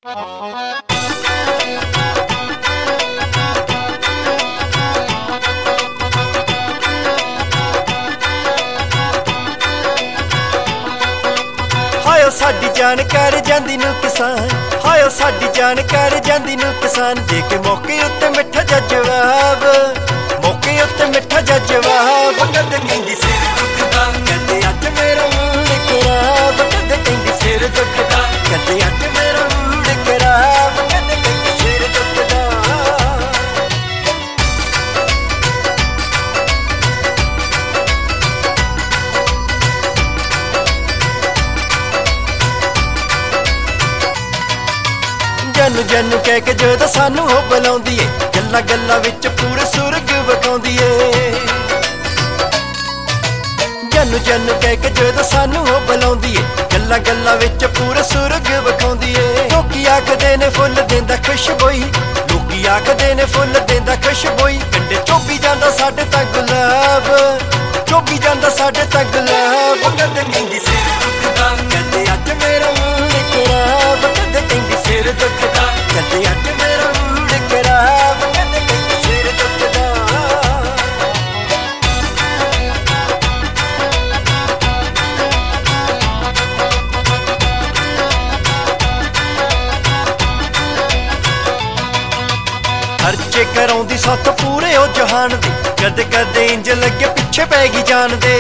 Ohio ਸਾਡੀ ਜਾਨ ਕਰ ਜਾਂਦੀ ਨੂੰ ਕਿਸਾਨ, ਹਾਇਓ ਸਾਡੀ ਜਾਨ ਕਰ ਜਾਂਦੀ ਨੂੰ ਕਿਸਾਨ। ਦੇ ਕੇ ਮੌਕੇ ਉੱਤੇ ਮਿੱਠਾ ਜਿਹਾ ਜਵਾਬ, ਮੌਕੇ ਉੱਤੇ ਮਿੱਠਾ ਜਿਹਾ ਜਵਾਬ। ਕਦੇ ਕਹਿੰਦੀ ਸਿਰ ਦੁਖਦਾ, ਕਦੇ ਅੱਜ ਮੇਰਾ ਮੂਡ ਖਰਾਬ। ਕਦੇ ਕਹਿੰਦੀ ਸਿਰ ਦੁਖਦਾ, ਕਦੇ ਅੱਜ ਮੇਰਾ ਮੂਡ ਖਰਾਬ। ਕਦੇ ਕਹਿੰਦੀ ਸਿਰ ਦੁਖਦਾ। ਜਨ ਜਨ ਕਹਿ ਕੇ ਜਦੋਂ ਸਾਨੂੰ ਉਹ ਬੁਲਾਉਂਦੀ ਏ, ਗੱਲਾਂ ਗੱਲਾਂ ਵਿੱਚ ਪੂਰੇ ਸੁਰਗ ਵਿਖਾਉਂਦੀ ਏ। ਜਨ ਜਨ ਕਹਿ ਕੇ ਜਦੋਂ ਸਾਨੂੰ ਉਹ ਬੁਲਾਉਂਦੀ ਏ, ਗੱਲਾਂ ਗੱਲਾਂ ਵਿੱਚ ਪੂਰੇ ਸੁਰਗ ਵਿਖਾਉਂਦੀ ਏ। ਲੋਕੀ ਆਖਦੇ ਨੇ ਫੁੱਲ ਦਿੰਦਾ ਖੁਸ਼ਬੋਈ, ਲੋਕੀ ਆਖਦੇ ਨੇ ਫੁੱਲ ਦਿੰਦਾ ਖੁਸ਼ਬੋਈ। ਕੰਡੇ ਚੋਬੀ ਜਾਂਦਾ ਸਾਡੇ ਤਾਂ ਗੁਲਾਬ, ਚੋਬੀ ਜਾਂਦਾ ਸਾਡੇ ਤਾਂ ਗੁਲਾਬ। ਕਦੇ ਕਹਿੰਦੀ ਸਿਰ ਦੁਖਦਾ, ਕਦੇ ਅੱਜ ਮੇਰਾ ਮੂਡ ਖਰਾਬ। ਕਦੇ ਕਹਿੰਦੀ ਸਿਰ ਦੁਖਦਾ, ਕਦੇ ਅੱਜ ਮੇਰਾ ਮੂਡ ਖਰਾਬ। ਕਦੇ ਕਹਿੰਦੀ ਸਿਰ ਦੁਖਦਾ। ਖਰਚੇ ਕਰਾਉਂਦੀ ਸੱਤ ਪੂਰੇ ਉਹ ਜਹਾਨ ਦੇ, ਕਦੇ ਕਦੇ ਇੰਜ ਲੱਗੇ ਪਿੱਛੇ ਪੈ ਗਈ ਜਾਨ ਦੇ।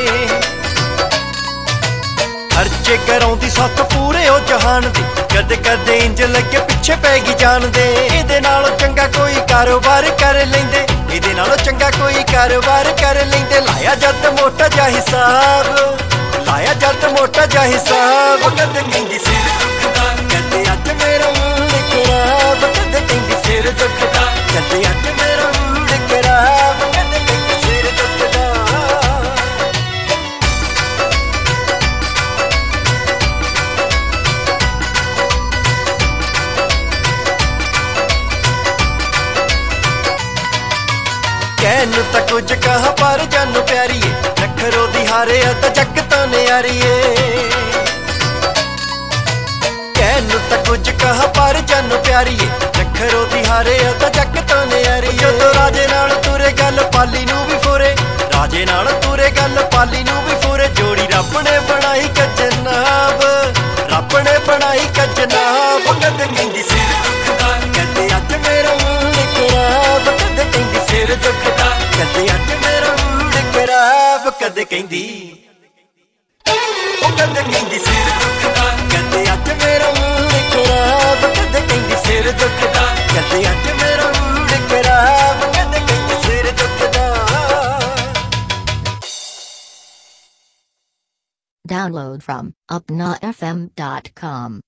ਖਰਚੇ ਕਰਾਉਂਦੀ ਸੱਤ ਪੂਰੇ ਉਹ ਜਹਾਨ ਦੇ, ਕਦੇ ਕਦੇ ਇੰਜ ਲੱਗੇ ਪਿੱਛੇ ਪੈ ਗਈ ਜਾਨ ਦੇ। ਇਹਦੇ ਨਾਲੋਂ ਚੰਗਾ ਕੋਈ ਕਾਰੋਬਾਰ ਕਰ ਲੈਂਦੇ, ਇਹਦੇ ਨਾਲੋਂ ਚੰਗਾ ਕੋਈ ਕਾਰੋਬਾਰ ਕਰ ਲੈਂਦੇ। ਲਾਇਆ ਜਦ ਮੋਟਾ ਜਿਹਾ ਹਿਸਾਬ, ਲਾਇਆ ਜਦ ਮੋਟਾ ਜਿਹਾ ਹਿਸਾਬ। ਕਦੇ ਕਹਿੰਦੀ ਸਿਰ ਦੁਖਦਾ, ਕਦੇ ਅੱਜ ਮੇਰਾ ਮੂਡ ਖਰਾਬ। ਕਦੇ ਕਹਿੰਦੀ ਸਿਰ ਦੁਖਦਾ, ਕਦੇ ਅੱਜ ਮੇਰਾ ਮੂਡ ਖਰਾਬ। ਕਦੇ ਕਹਿੰਦੀ ਸਿਰ ਦੁਖਦਾ। ਕਹਿਣ ਨੂੰ ਤਾਂ ਕੁਝ ਕਹਾ ਪਰ ਜਾਨੂੰ ਪਿਆਰੀ ਏ, ਨਖਰੋ ਦੀ ਹਾਰਿਆ ਤਾਂ ਜੱਗ ਤਾਂ ਨਿਆਰੀ ਏ। ਕਹਿਣ ਨੂੰ ਤਾਂ ਕੁਝ ਕਹਾ ਪਰ ਜਾਨੂੰ ਪਿਆਰੀ ਏ, ਨਖਰੋ ਦੀ ਹਾਰਿਆ ਤਾਂ ਜੱਗ ਤਾਂ ਨਿਆਰੀ ਏ। ਜਦੋਂ ਰਾਜੇ ਨਾਲ ਤੁਰੇ ਗੱਲ ਪਾਲੀ ਨੂੰ ਵੀ ਫੁਰੇ, ਰਾਜੇ ਨਾਲ ਤੁਰੇ ਗੱਲ ਪਾਲੀ ਨੂੰ ਵੀ ਫੁਰੇ। ਜੋੜੀ ਰੱਬ ਨੇ ਬਣਾਈ ਕਜਨਾਬ, ਰੱਬ ਨੇ ਬਣਾਈ ਕਜਨਾਬ। ਕਦੇ ਕਹਿੰਦੀ ਸਿਰ ਦੁਖਦਾ, ਕਦੇ ਅੱਜ ਮੇਰਾ ਮੂਡ ਖਰਾਬ। ਕਦੇ ਕਹਿੰਦੀ ਸਿਰ ਦੁਖਦਾ, ਕਦੇ ਅੱਜ ਮੇਰਾ ਮੂਡ ਖਰਾਬ। ਕਦੇ ਕਹਿੰਦੀ, ਉਹ ਕਦੇ ਕਹਿੰਦੀ ਸਿਰ ਦੁਖਦਾ, ਕਦੇ ਅੱਜ ਮੇਰਾ ਮੂਡ ਖਰਾਬ। ਕਦੇ ਕਹਿੰਦੀ ਸਿਰ ਦੁਖਦਾ, ਕਦੇ ਅੱਜ ਮੇਰਾ ਮੂਡ ਖਰਾਬ। ਕਦੇ ਕਹਿੰਦੀ ਸਿਰ ਦੁਖਦਾ। Download from upnafm.com.